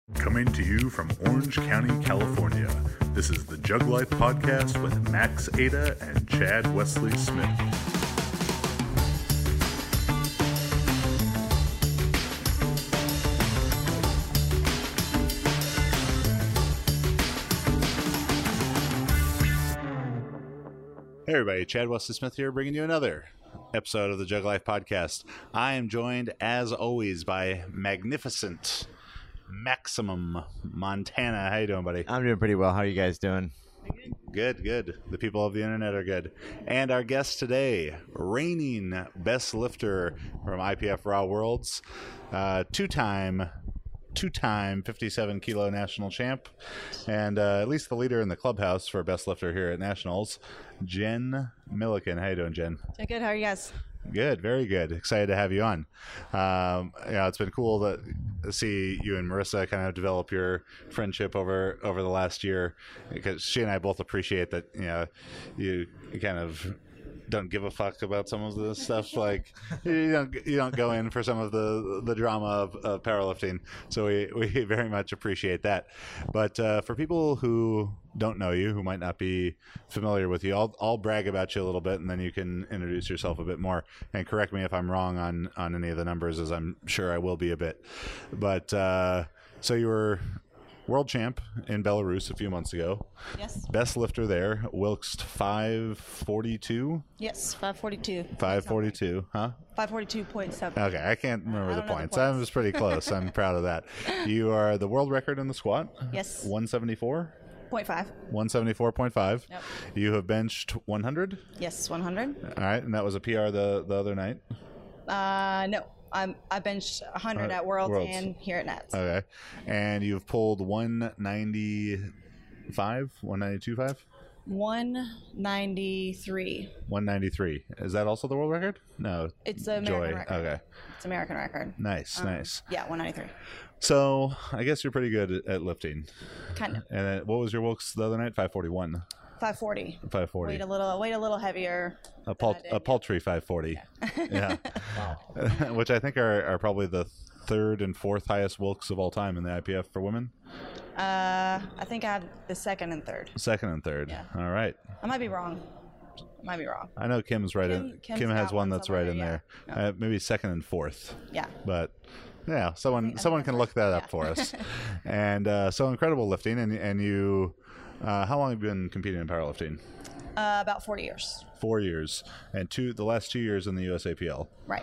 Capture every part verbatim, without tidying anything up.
Coming to you from Orange County, California, this is the Jug Life Podcast with Max Ada and Chad Wesley Smith. Hey everybody, Chad Wesley Smith here, bringing you another episode of the Jug Life Podcast. I am joined, as always, by magnificent Maximum Montana. How you doing, buddy? I'm doing pretty well. How are you guys doing? Good, good. The people of the internet are good. And our guest today, reigning best lifter from I P F Raw Worlds, uh, two-time, two-time fifty-seven kilo national champ, and uh, at least the leader in the clubhouse for best lifter here at Nationals, Jen Milliken. How you doing, Jen? Doing good. How are you guys? Good, very good. Excited to have you on. Um, yeah, it's been cool to see you and Marissa kind of develop your friendship over over the last year, because she and I both appreciate that. You know, you kind of don't give a fuck about some of the stuff. Like you don't you don't go in for some of the the drama of, of powerlifting. So we we very much appreciate that. But uh, for people who don't know you, who might not be familiar with you, I'll I'll brag about you a little bit, and then you can introduce yourself a bit more and correct me if I'm wrong on on any of the numbers, as I'm sure I will be a bit. But uh, so you were world champ in Belarus a few months ago. Yes. Best lifter there, Wilkes five forty-two. Yes, five forty-two. five forty-two, huh? five forty-two point seven. Okay, I can't remember I the don't know the points. points. I was pretty close. I'm proud of that. You are the world record in the squat. Yes. one seventy-four. Point five. one seventy-four point five. Yep. You have benched one hundred. Yes, one hundred. All right, and that was a P R the, the other night. Uh, no, I'm I benched one hundred Uh, at Worlds, Worlds. and here at Nats. Okay, and you've pulled one ninety-five, one ninety-two point five. one ninety-three. one ninety-three. Is that also the world record? No. It's the American Joy. record. Okay. It's American record. Nice, Um, nice. Yeah, one ninety-three. So I guess you're pretty good at, at lifting. Kind of. And then, what was your Wilkes the other night? five forty-one. five forty. five forty. Weight a little, weight a little heavier. A, pul- than I did. a paltry five forty. Yeah. Wow. Which I think are, are probably the third and fourth highest Wilkes of all time in the I P F for women. Uh, I think I had the second and third. Second and third. Yeah. All right. I might be wrong. I might be wrong. I know Kim's right Kim- in. Kim's Kim has got one one that's right somewhere, in yeah. there. Yeah. Uh, maybe second and fourth. Yeah. But yeah, someone think- I someone think can that's look that right. up for us. And uh, so incredible lifting, and and you, uh, how long have you been competing in powerlifting? Uh, about forty years. Four years, and two the last two years in the U S A P L. Right.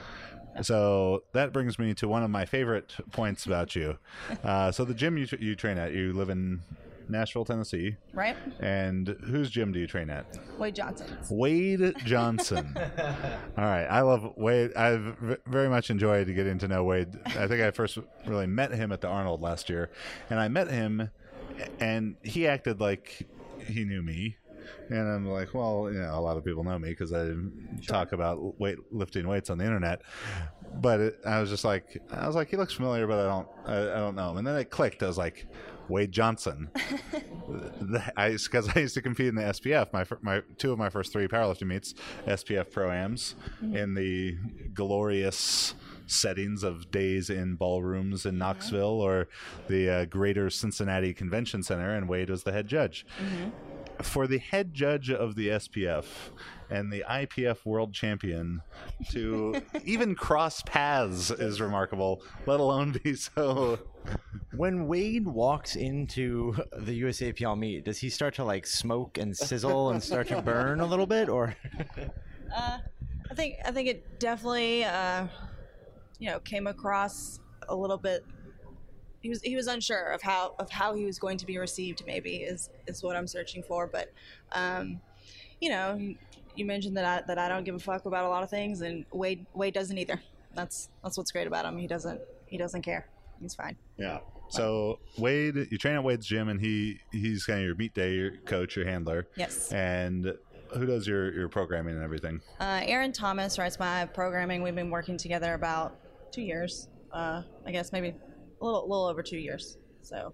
So that brings me to one of my favorite points about you. Uh, so the gym you you train at, you live in Nashville, Tennessee, Right? and whose gym do you train at? Wade Johnson. Wade Johnson. All right, I love Wade. I've v- very much enjoyed getting to know Wade. I think I first really met him at the Arnold last year, and I met him, and he acted like he knew me. And I'm like, well, you know, a lot of people know me because I talk about weight lifting weights on the internet. But it, I was just like, I was like, he looks familiar, but I don't, I, I don't know him. And then it clicked. I was like, Wade Johnson. I because I used to compete in the S P F. My fir- my two of my first three powerlifting meets, S P F Pro-Ams, in the glorious settings of days in ballrooms in Knoxville or the uh, Greater Cincinnati Convention Center, and Wade was the head judge. For the head judge of the S P F and the I P F world champion to even cross paths is remarkable, let alone be so. When Wade walks into the U S A P L meet, does he start to like smoke and sizzle and start to burn a little bit, or? Uh, I think I think it definitely, uh, you know, came across a little bit. He was he was unsure of how of how he was going to be received. Maybe is is what I'm searching for. But, um, you know, you, you mentioned that I that I don't give a fuck about a lot of things, and Wade Wade doesn't either. That's that's what's great about him. He doesn't he doesn't care. He's fine. Yeah. So Wade, you train at Wade's gym, and he he's kind of your meet day, your coach, your handler. Yes. And who does your, your programming and everything? Uh, Aaron Thomas writes my programming. We've been working together about two years. Uh, I guess maybe a little little over two years. So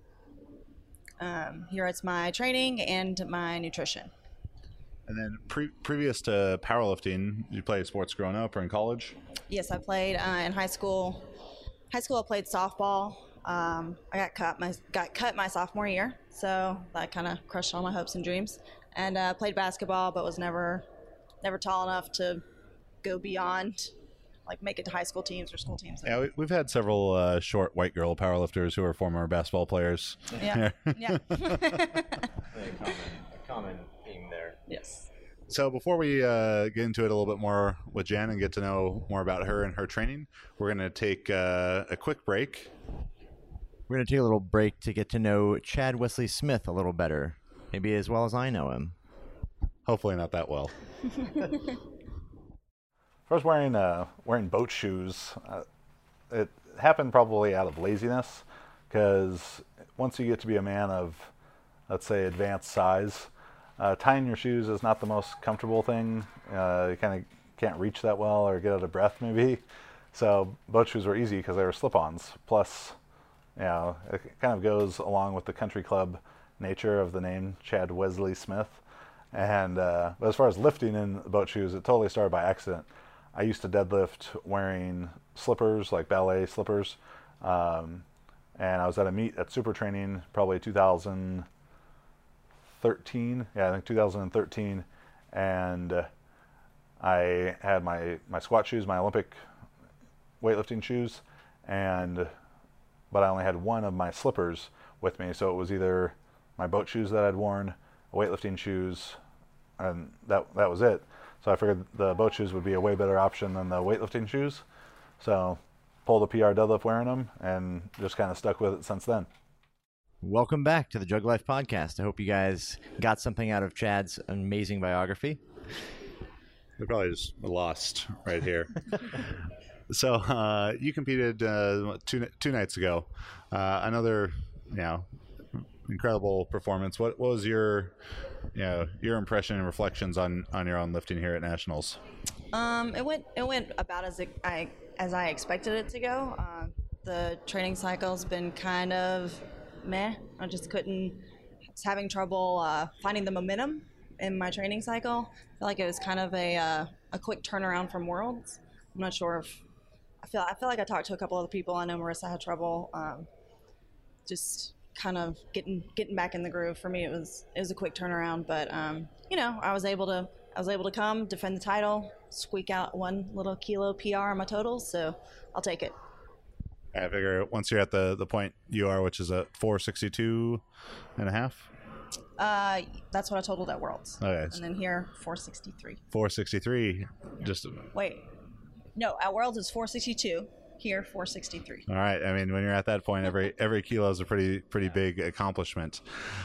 um, he writes my training and my nutrition. And then pre- previous to powerlifting, you played sports growing up or in college? Yes, I played uh, in high school. High school, I played softball. Um, I got cut my got cut my sophomore year, so that kind of crushed all my hopes and dreams. And uh, played basketball, but was never never tall enough to go beyond, like make it to high school teams or school teams. Yeah, we, we've had several uh, short white girl powerlifters who are former basketball players. Yeah, yeah. A common, a common theme there. Yes. So before we uh, get into it a little bit more with Jen and get to know more about her and her training, we're going to take uh, a quick break. We're going to take a little break to get to know Chad Wesley Smith a little better, maybe as well as I know him. Hopefully not that well. First, wearing uh, wearing boat shoes, uh, it happened probably out of laziness, because once you get to be a man of, let's say, advanced size, uh, tying your shoes is not the most comfortable thing. Uh, you kind of can't reach that well or get out of breath maybe. So boat shoes were easy because they were slip-ons. Plus, you know, it kind of goes along with the country club nature of the name Chad Wesley Smith. And uh, but as far as lifting in boat shoes, it totally started by accident. I used to deadlift wearing slippers, like ballet slippers, um, and I was at a meet at Super Training, probably two thousand thirteen. Yeah, I think two thousand thirteen, and uh, I had my my squat shoes, my Olympic weightlifting shoes, and but I only had one of my slippers with me, so it was either my boat shoes that I'd worn, weightlifting shoes, and that that was it. So I figured the boat shoes would be a way better option than the weightlifting shoes. So pulled a P R deadlift wearing them and just kind of stuck with it since then. Welcome back to the Jug Life Podcast. I hope you guys got something out of Chad's amazing biography. We probably just lost right here. So uh, you competed uh, two two nights ago. Uh, another, you know, incredible performance. What, what was your, you know, your impression and reflections on, on your own lifting here at Nationals? Um, it went it went about as it, I as I expected it to go. Uh, the training cycle's been kind of meh. I just couldn't. I was having trouble uh, finding the momentum in my training cycle. I feel like it was kind of a uh, a quick turnaround from Worlds. I'm not sure if I feel I feel like I talked to a couple other people. I know Marissa had trouble. Um, just kind of getting getting back in the groove. For me, it was it was a quick turnaround, but um, you know, I was able to I was able to come defend the title, squeak out one little kilo P R on my totals, so I'll take it. I figure once you're at the the point you are, which is a four sixty-two and a half. Uh, that's what I totaled at Worlds. Okay. And then here, four sixty-three. four sixty-three. Just wait, no, at Worlds is four sixty-two. Here, four sixty-three. All right. I mean, when you're at that point, every every kilo is a pretty pretty big accomplishment.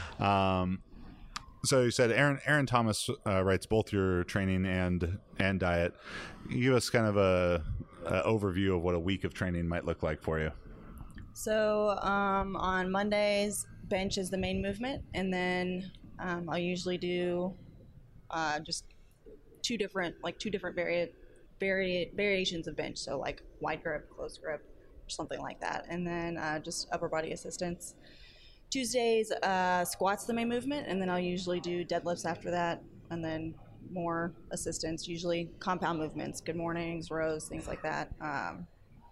Um, so you said Aaron Aaron Thomas uh, writes both your training and and diet. Can you give us kind of a, a overview of what a week of training might look like for you? So um, on Mondays, bench is the main movement, and then um, I'll usually do uh, just two different like two different vari- vari- variations of bench. So like wide grip, close grip, or something like that, and then uh, just upper body assistance. Tuesdays, uh, squats the main movement, and then I'll usually do deadlifts after that, and then more assistance, usually compound movements, good mornings, rows, things like that. Um,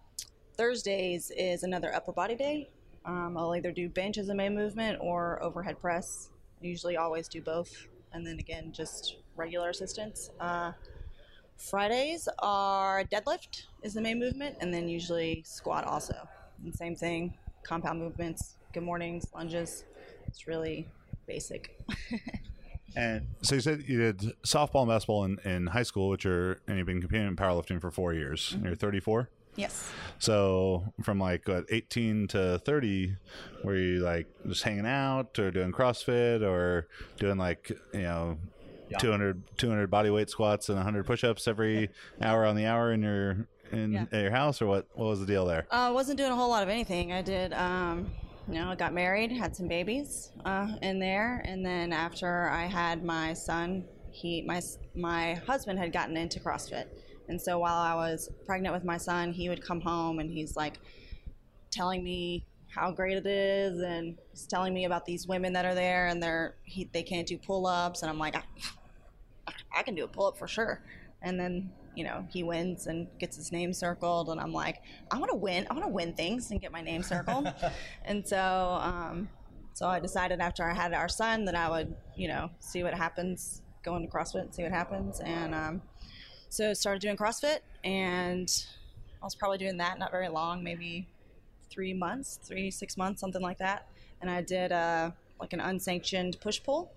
Thursdays is another upper body day. Um, I'll either do bench as a main movement or overhead press. I usually always do both, and then again, just regular assistance. Uh, Fridays are deadlift is the main movement, and then usually squat also. And same thing, compound movements, good mornings, lunges. It's really basic. And so you said you did softball and basketball in, in high school, which are, and you've been competing in powerlifting for four years. Mm-hmm. You're thirty-four? Yes. So from like what, eighteen to thirty, were you like just hanging out or doing CrossFit or doing like, you know, yeah. two hundred, two hundred body weight squats and one hundred push-ups every hour on the hour in your in yeah. at your house, or what? What was the deal there? I uh, wasn't doing a whole lot of anything. I did, um, you know, I got married, had some babies uh, in there, and then after I had my son, he my my husband had gotten into CrossFit. And so while I was pregnant with my son, he would come home and he's like telling me how great it is, and he's telling me about these women that are there and they're he, they can't do pull-ups, and I'm like, I, I can do a pull-up for sure. And then you know, he wins and gets his name circled, and I'm like, I want to win. I want to win things and get my name circled. And so, um, so I decided after I had our son that I would, you know, see what happens, go into CrossFit and see what happens. And um, so started doing CrossFit, and I was probably doing that not very long, maybe three months, three, six months, something like that. And I did uh, like an unsanctioned push-pull,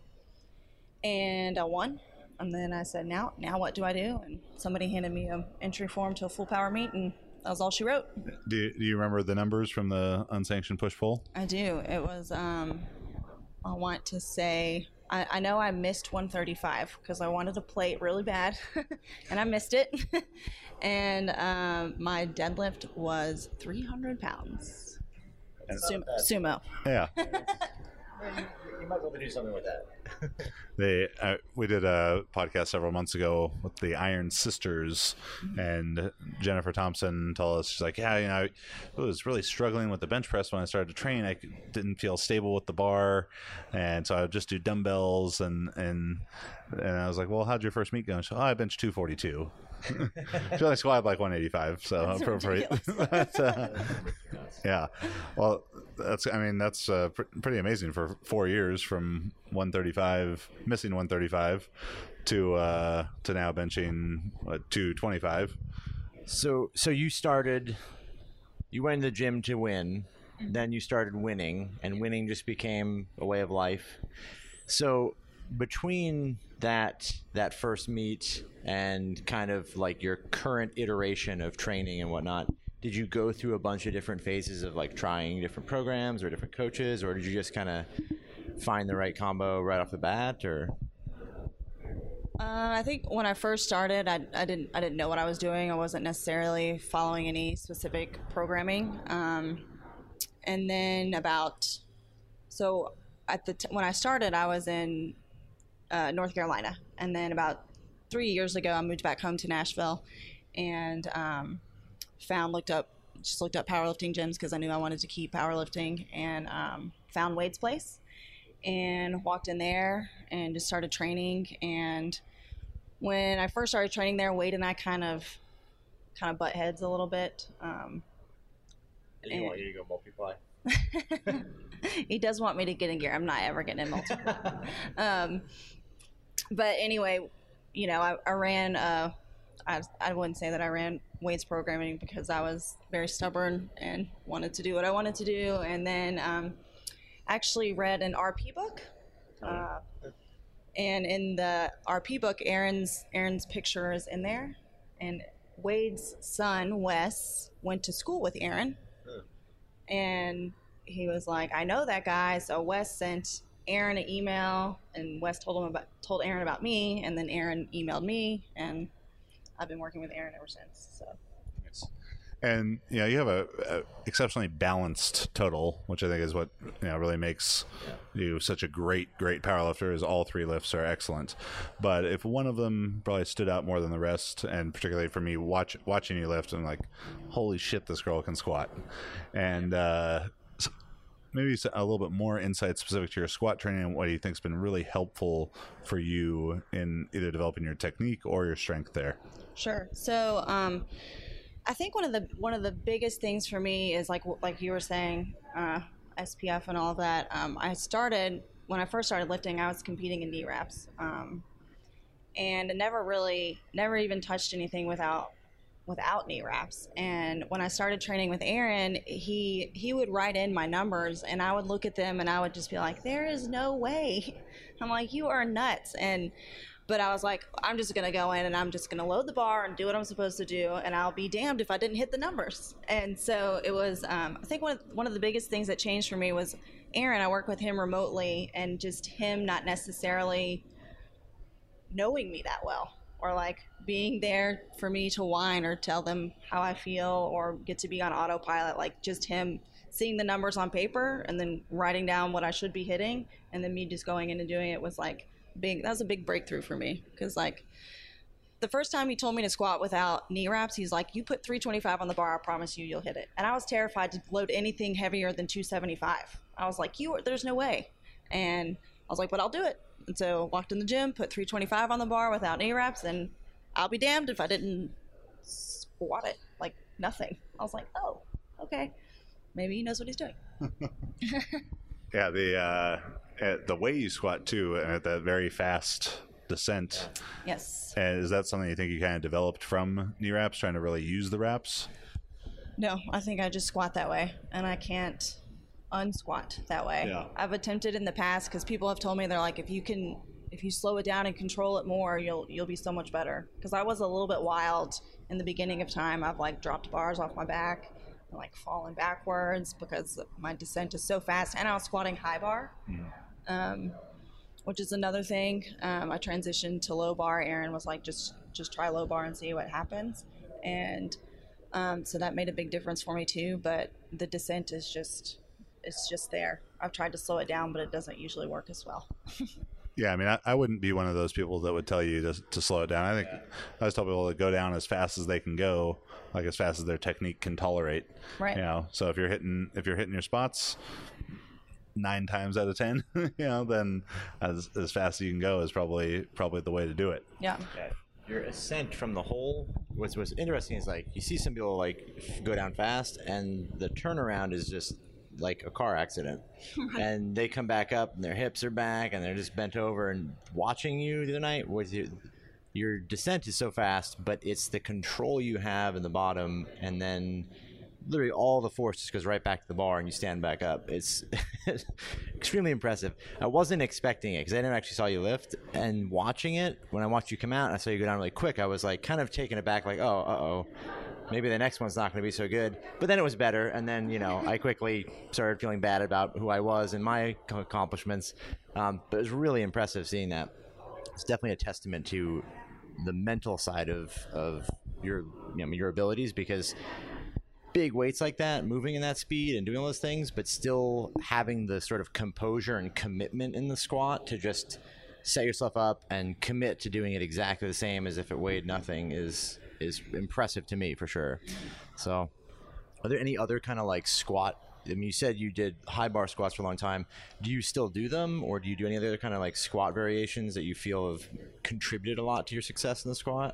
and I won. And then I said, now, now what do I do? And somebody handed me an entry form to a full power meet, and that was all she wrote. Do you, do you remember the numbers from the unsanctioned push-pull? I do. It was, um, I want to say, I, I know I missed one thirty-five because I wanted to plate really bad, and I missed it. And um, my deadlift was three hundred pounds. Sumo. Sumo. Yeah. You, you might be able to do something with that. They uh, we did a podcast several months ago with the Iron Sisters, and Jennifer Thompson told us, she's like, yeah, you know, I was really struggling with the bench press when I started to train. I didn't feel stable with the bar, and so I would just do dumbbells, and and and I was like, well, how'd your first meet go? And she, oh, I benched two forty-two. She only squatted like one eighty-five, so That's appropriate. But, uh, yeah, well, that's I mean that's uh, pr- pretty amazing for four years from one thirty-five, missing one thirty-five, to uh, to now benching what, two twenty-five. So, so you started, you went in the gym to win, then you started winning, and winning just became a way of life. So, between that that first meet and kind of like your current iteration of training and whatnot, did you go through a bunch of different phases of like trying different programs or different coaches, or did you just kind of find the right combo right off the bat? Or Uh, I think when I first started, I, I didn't I didn't know what I was doing. I wasn't necessarily following any specific programming. Um, and then about so at the t- when I started, I was in uh, North Carolina, and then about three years ago, I moved back home to Nashville, and um, found looked up just looked up powerlifting gyms because I knew I wanted to keep powerlifting, and um, found Wade's Place, and walked in there and just started training. And when I first started training there, Wade and I kind of kind of butt heads a little bit. Um, did he want you to go multiply? He does want me to get in gear. I'm not ever getting in multiple. um, but anyway, you know, I, I ran, uh, I, I wouldn't say that I ran Wade's programming because I was very stubborn and wanted to do what I wanted to do. And then um, actually read an R P book. Uh, and in the R P book, Aaron's, Aaron's picture is in there. And Wade's son, Wes, went to school with Aaron. And he was like, I know that guy. So Wes sent Aaron an email, and Wes told him about told Aaron about me, and then Aaron emailed me, and I've been working with Aaron ever since. So. And you know, you have a, a exceptionally balanced total, which I think is what you know really makes you such a great, great powerlifter. Is all three lifts are excellent, but if one of them probably stood out more than the rest, and particularly for me, watch watching you lift, I'm like, holy shit, this girl can squat, and uh, maybe a little bit more insight specific to your squat training and what do you think's been really helpful for you in either developing your technique or your strength there. Sure. So. Um, I think one of the one of the biggest things for me is like like you were saying, uh, S P F and all of that. Um, I started when I first started lifting. I was competing in knee wraps, um, and never really never even touched anything without without knee wraps. And when I started training with Aaron, he he would write in my numbers, and I would look at them, and I would just be like, "There is no way." I'm like, "You are nuts." And But I was like, I'm just going to go in and I'm just going to load the bar and do what I'm supposed to do, and I'll be damned if I didn't hit the numbers. And so it was, um, I think one of, one of the biggest things that changed for me was Aaron. I work with him remotely, and just him not necessarily knowing me that well, or like being there for me to whine or tell them how I feel or get to be on autopilot. Like just him seeing the numbers on paper and then writing down what I should be hitting, and then me just going in and doing it was like, big that was a big breakthrough for me, because like the first time he told me to squat without knee wraps, he's like, you put three twenty-five on the bar, I promise you you'll hit it. And I was terrified to load anything heavier than two seventy-five. I was like, you there's no way. And I was like, but I'll do it. And so walked in the gym, put three twenty-five on the bar without knee wraps, and I'll be damned if I didn't squat it like nothing. I was like, oh, okay, maybe he knows what he's doing. Yeah, the uh, uh, the way you squat too, and at that very fast descent. Yes. And is that something you think you kind of developed from knee wraps, trying to really use the wraps? No, I think I just squat that way, and I can't unsquat that way. Yeah. I've attempted in the past because people have told me they're like, if you can, if you slow it down and control it more, you'll you'll be so much better. Because I was a little bit wild in the beginning of time. I've like dropped bars off my back, and like fallen backwards because my descent is so fast, and I was squatting high bar. Mm. Um, which is another thing. Um, I transitioned to low bar. Aaron was like, just just try low bar and see what happens. And um, so that made a big difference for me too. But the descent is just, it's just there. I've tried to slow it down, but it doesn't usually work as well. Yeah, I mean, I, I wouldn't be one of those people that would tell you to, to slow it down. I think yeah. I always tell people to go down as fast as they can go, like as fast as their technique can tolerate. Right. You know, so if you're hitting if you're hitting your spots nine times out of ten, you know, then as as fast as you can go is probably probably the way to do it. Yeah. Okay. Your ascent from the hole, what's what's interesting is like you see some people like go down fast, and the turnaround is just like a car accident, and they come back up and their hips are back and they're just bent over. And watching you the other night with your your descent is so fast, but it's the control you have in the bottom, and then literally all the force just goes right back to the bar and you stand back up. It's extremely impressive. I wasn't expecting it because I never actually saw you lift, and watching it, when I watched you come out and I saw you go down really quick, I was like kind of taken aback, like, oh, uh-oh, maybe the next one's not going to be so good. But then it was better, and then, you know, I quickly started feeling bad about who I was and my accomplishments. Um, but it was really impressive seeing that. It's definitely a testament to the mental side of, of your, you know, your abilities, because big weights like that, moving in that speed and doing all those things, but still having the sort of composure and commitment in the squat to just set yourself up and commit to doing it exactly the same as if it weighed nothing is is impressive to me for sure. So are there any other kind of like squat, I mean, you said you did high bar squats for a long time. Do you still do them, or do you do any other kind of like squat variations that you feel have contributed a lot to your success in the squat?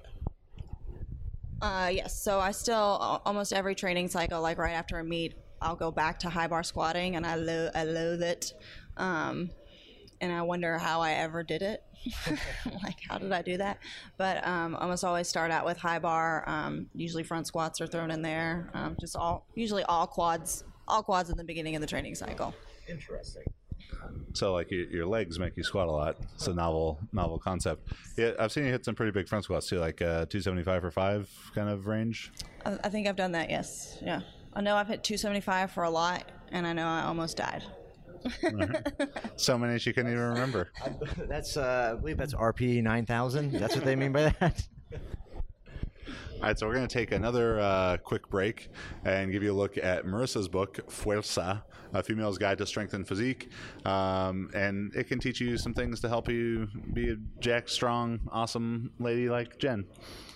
Uh, yes. So I still, almost every training cycle, like right after a meet, I'll go back to high bar squatting, and I, lo- I loathe it. Um, and I wonder how I ever did it. Like, how did I do that? But um, I almost always start out with high bar. Um, usually front squats are thrown in there. Um, just all, usually all quads, all quads in the beginning of the training cycle. Interesting. So, like, your, your legs make you squat a lot. It's a novel, novel concept. Yeah, I've seen you hit some pretty big front squats too, like uh, two seventy-five for five kind of range. I, I think I've done that. Yes. Yeah. I know I've hit two seventy-five for a lot, and I know I almost died. Right. So many she couldn't even remember. That's, uh, I believe that's R P nine thousand. That's what they mean by that. All right, so we're going to take another uh, quick break and give you a look at Marissa's book, Fuerza, A Female's Guide to Strength and Physique. Um, and it can teach you some things to help you be a jacked, strong, awesome lady like Jen.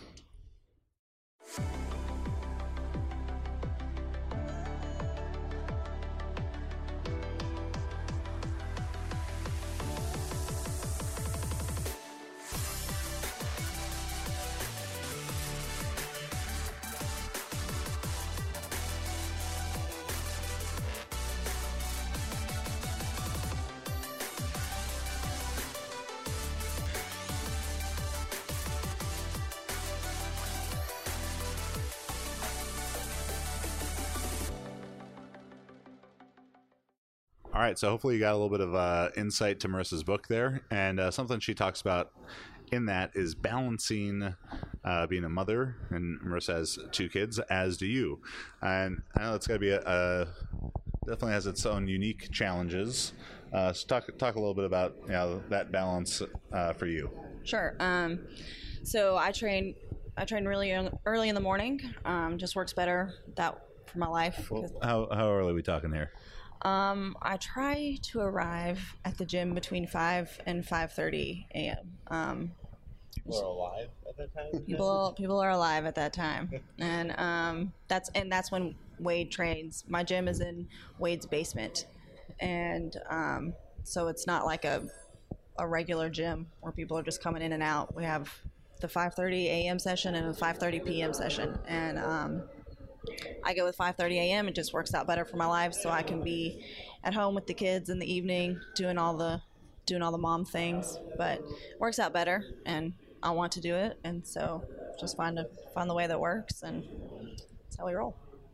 All right, so hopefully you got a little bit of uh, insight to Marissa's book there, and uh, something she talks about in that is balancing uh, being a mother, and Marissa has two kids, as do you. And I know it's got to be a, a definitely has its own unique challenges. Uh, so talk talk a little bit about, you know, that balance uh, for you. Sure. Um, so I train I train really early in the morning. Um, just works better that for my life. Well, how how early are we talking here? Um, I try to arrive at the gym between five and five thirty a.m. Um, people are alive at that time. People people are alive at that time, and um, that's and that's when Wade trains. My gym is in Wade's basement, and um, so it's not like a a regular gym where people are just coming in and out. We have the five thirty a.m. session and a five thirty p.m. session, and um, I go with five thirty a.m. It just works out better for my life, so I can be at home with the kids in the evening doing all the doing all the mom things. But it works out better, and I want to do it, and so just find a find the way that works, and that's how we roll.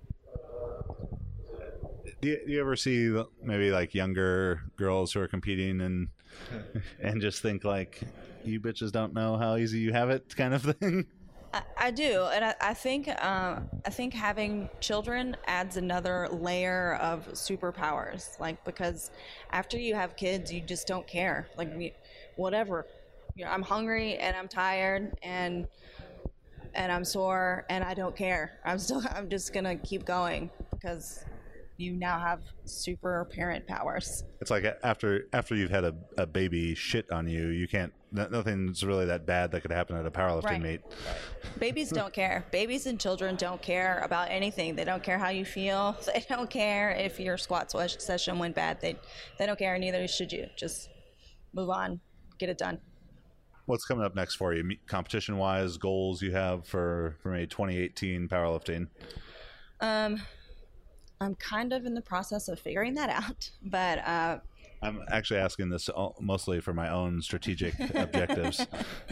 Do you, do you ever see maybe like younger girls who are competing and and just think like, you bitches don't know how easy you have it, kind of thing? I, I do, and I, I think um, I think having children adds another layer of superpowers. Like, because after you have kids, you just don't care. Like, you, whatever, you know, I'm hungry and I'm tired and and I'm sore and I don't care. I'm still I'm just gonna keep going because you now have super parent powers. It's like after after you've had a, a baby shit on you, you can't. Nothing's really that bad that could happen at a powerlifting Right. meet. Babies don't care. Babies and children don't care about anything. They don't care how you feel. They don't care if your squat swesh- session went bad. They they don't care, and neither should you. Just move on, get it done. What's coming up next for you, competition wise? Goals you have for for maybe twenty eighteen powerlifting? Um, I'm kind of in the process of figuring that out, but uh, I'm actually asking this mostly for my own strategic objectives.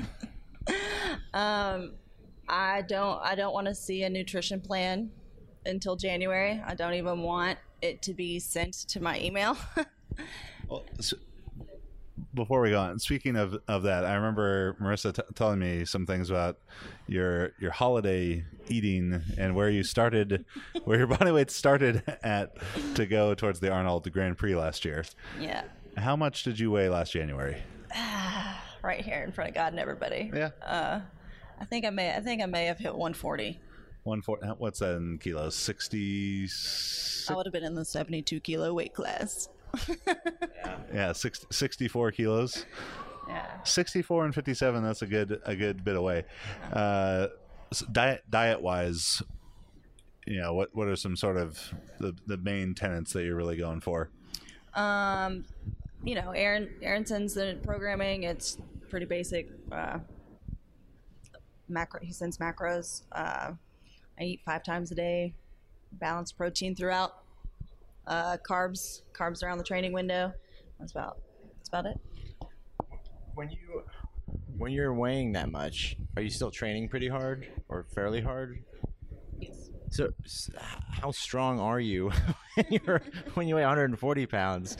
Um, I don't. I don't want to see a nutrition plan until January. I don't even want it to be sent to my email. Well, so before we go on, speaking of, of that, I remember Marissa t- telling me some things about your your holiday eating and where you started, where your body weight started at to go towards the Arnold Grand Prix last year. Yeah, How much did you weigh last January? right here in front of God and everybody. Yeah. Uh, I think I may. I think I may have hit one forty. One four. What's that in kilos? Sixty. I would have been in the seventy-two kilo weight class. Yeah, six, sixty-four kilos. Yeah. sixty-four and fifty-seven. That's a good a good bit away. Uh, so diet diet wise, you know, what what are some sort of the the main tenets that you're really going for? Um, you know, Aaron Aaron sends the programming. It's pretty basic. Uh, macro. He sends macros. Uh, I eat five times a day. Balanced protein throughout. Uh, carbs, carbs around the training window. That's about. That's about it. When you when you're weighing that much, are you still training pretty hard or fairly hard? Yes. So, s- how strong are you when you're when you weigh one hundred forty pounds?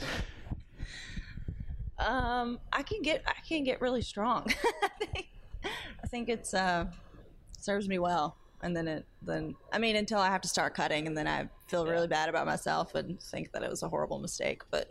Um, I can get. I can get really strong. I think. I think it's uh serves me well. And then it, then I mean, until I have to start cutting, and then I feel really bad about myself and think that it was a horrible mistake. But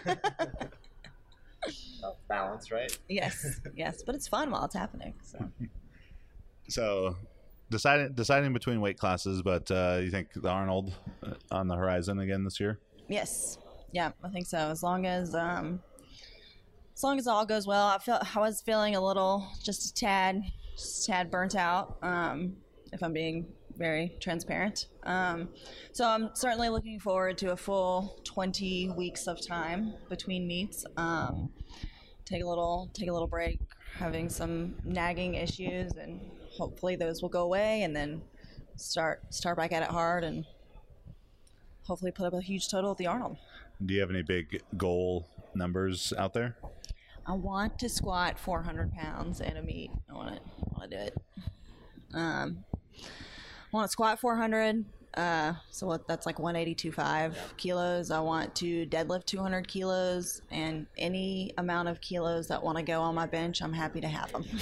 Balance, right? yes, yes, but it's fun while it's happening. So So, deciding deciding between weight classes, but uh, you think the Arnold uh, on the horizon again this year? yes, yeah, I think so. As long as um, as long as all goes well, I feel I was feeling a little, just a tad, just a tad burnt out. Um, if I'm being very transparent. Um, so I'm certainly looking forward to a full twenty weeks of time between meets. Um, take a little, take a little break, having some nagging issues, and hopefully those will go away, and then start start back at it hard, and hopefully put up a huge total at the Arnold. Do you have any big goal numbers out there? I want to squat four hundred pounds at a meet. I want to, I want to do it. Um, I want to squat four hundred, uh, so what, that's like one eighty-two point five kilos. I want to deadlift two hundred kilos, and any amount of kilos that want to go on my bench, I'm happy to have them.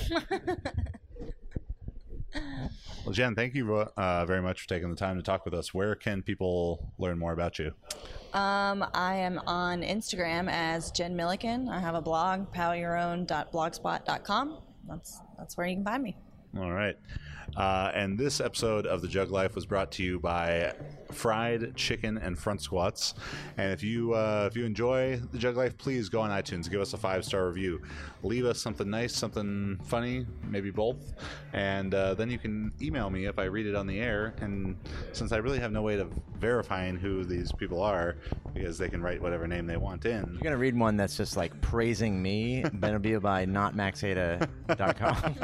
Well, Jen, thank you uh, very much for taking the time to talk with us. Where can people learn more about you? um, I am on Instagram as Jen Milliken. I have a blog, power your own dot blogspot dot com. That's, that's where you can find me. All right. Uh, and this episode of The Jug Life was brought to you by Fried Chicken and Front Squats. And if you uh, if you enjoy The Jug Life, please go on iTunes, give us a five-star review. Leave us something nice, something funny, maybe both. And uh, then you can email me if I read it on the air. And since I really have no way of verifying who these people are, because they can write whatever name they want in. You're gonna read one that's just like praising me, then it'll be by not max ada dot com.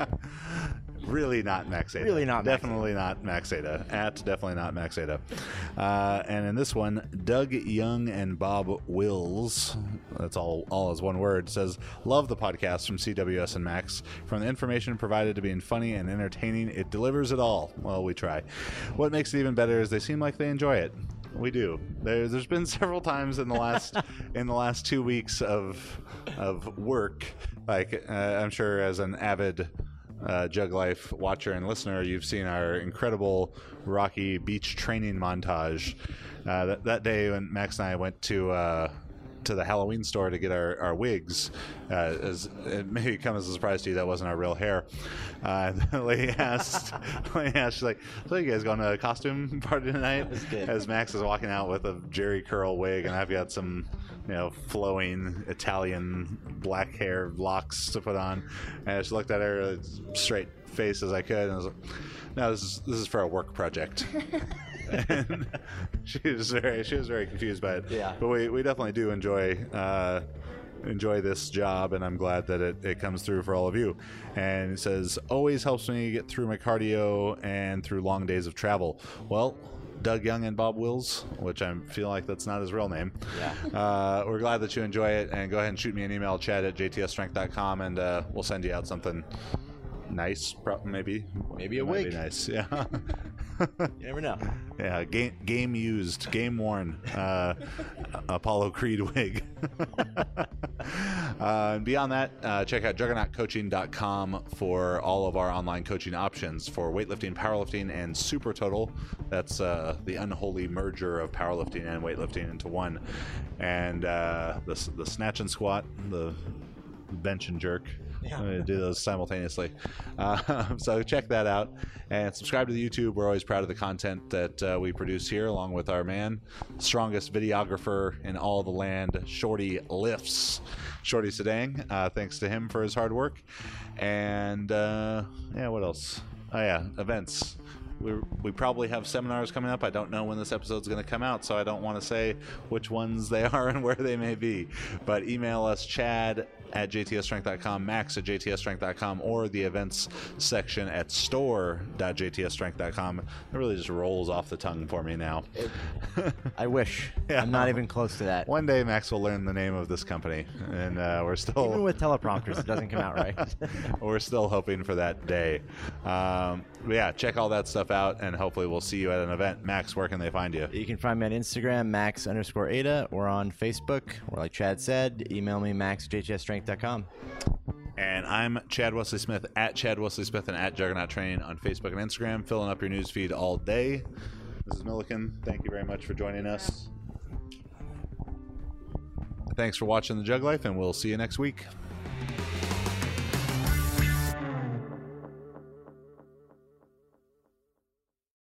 Really not Maxada. Really not Max Definitely not Maxada. At definitely not Maxada. Uh, and in this one, Doug Young and Bob Wills, that's all all is one word, says, love the podcast from C W S and Max. From the information provided to being funny and entertaining, it delivers it all. Well, we try. What makes it even better is they seem like they enjoy it. We do. There, there's been several times in the last in the last two weeks of of work. Like uh, I'm sure as an avid uh, Jug Life watcher and listener, you've seen our incredible Rocky Beach training montage. Uh, that, that day when Max and I went to uh, to the Halloween store to get our, our wigs, uh, as it may come as a surprise to you that wasn't our real hair. Uh, the lady asked, the lady asked, she's like, "So you guys going to a costume party tonight?" As Max is walking out with a Jerry curl wig, and I've got some, you know, flowing Italian black hair locks to put on. And I just looked at her as straight face as I could, and I was like, "No, this is this is for a work project." And she was very she was very confused by it. Yeah. But we, we definitely do enjoy uh, enjoy this job, and I'm glad that it, it comes through for all of you. And it says, always helps me get through my cardio and through long days of travel. Well, Doug Young and Bob Wills, which I feel like that's not his real name. Yeah. Uh, we're glad that you enjoy it, and go ahead and shoot me an email, chad at j t s strength dot com, and uh, we'll send you out something nice, pro- maybe. Maybe a It might wig. be nice, yeah. You never know. Yeah, game game used, game worn, uh, Apollo Creed wig. uh, and beyond that, uh, check out juggernaut coaching dot com for all of our online coaching options for weightlifting, powerlifting, and super total. That's uh, the unholy merger of powerlifting and weightlifting into one. And uh, the the snatch and squat, the bench and jerk. Yeah. I'm gonna do those simultaneously. Uh, so check that out and subscribe to the YouTube. We're always proud of the content that uh, we produce here, along with our man, strongest videographer in all the land, Shorty Lifts, Shorty Sedang. Uh, thanks to him for his hard work. And uh, yeah, what else? Oh yeah, events. We, we probably have seminars coming up. I don't know when this episode's going to come out, so I don't want to say which ones they are and where they may be. But email us, Chad at j t s strength dot com, Max at j t s strength dot com, or the events section at store dot j t s strength dot com. It really just rolls off the tongue for me now. I wish. Yeah. I'm not even close to that. One day Max will learn the name of this company, and uh, we're still Even with teleprompters, it doesn't come out right. we're still hoping for that day. Um, but yeah, check all that stuff out, and hopefully we'll see you at an event. Max, where can they find you? You can find me on Instagram, max underscore Ada, or on Facebook, or like Chad said, email me, max at j t s strength dot com. And I'm Chad Wesley Smith at Chad Wesley Smith and at Juggernaut Training on Facebook and Instagram, filling up your news feed all day. This is Milliken. Thank you very much for joining us. Thanks for watching The Jug Life, and we'll see you next week.